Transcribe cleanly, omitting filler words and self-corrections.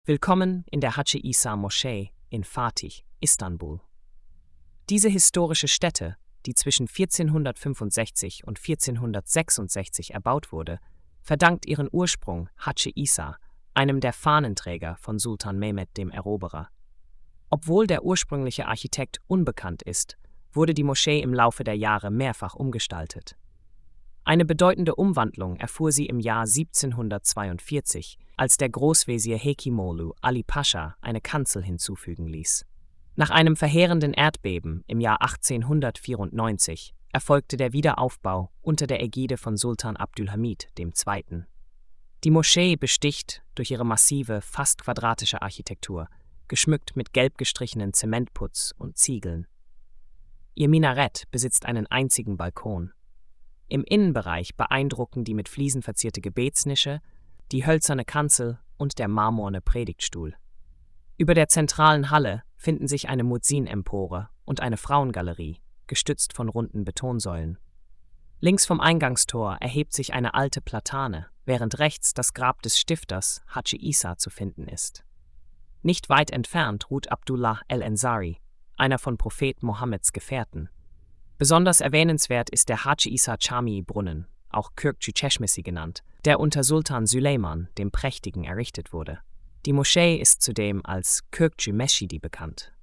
Willkommen in der Hacı İsa Moschee in Fatih, Istanbul. Diese historische Stätte, die zwischen 1465 und 1466 erbaut wurde, verdankt ihren Ursprung Hacı İsa, einem der Fahnenträger von Sultan Mehmed dem Eroberer. Obwohl der ursprüngliche Architekt unbekannt ist, wurde die Moschee im Laufe der Jahre mehrfach umgestaltet. Eine bedeutende Umwandlung erfuhr sie im Jahr 1742, als der Großwesir Hekimoğlu Ali Pascha eine Kanzel hinzufügen ließ. Nach einem verheerenden Erdbeben im Jahr 1894 erfolgte der Wiederaufbau unter der Ägide von Sultan Abdülhamid II. Die Moschee besticht durch ihre massive, fast quadratische Architektur, geschmückt mit gelb gestrichenen Zementputz und Ziegeln. Ihr Minarett besitzt einen einzigen Balkon. Im Innenbereich beeindrucken die mit Fliesen verzierte Gebetsnische, die hölzerne Kanzel und der marmorne Predigtstuhl. Über der zentralen Halle finden sich eine Muezzin-Empore und eine Frauengalerie, gestützt von runden Betonsäulen. Links vom Eingangstor erhebt sich eine alte Platane, während rechts das Grab des Stifters Hacı İsa zu finden ist. Nicht weit entfernt ruht Abdullah el-Ensari, einer von Prophet Mohammeds Gefährten. Besonders erwähnenswert ist der Hacı İsa Camii-Brunnen, auch Kürkçü Çeşmesi genannt, der unter Sultan Süleyman dem Prächtigen errichtet wurde. Die Moschee ist zudem als Kürkçü Meschidi bekannt.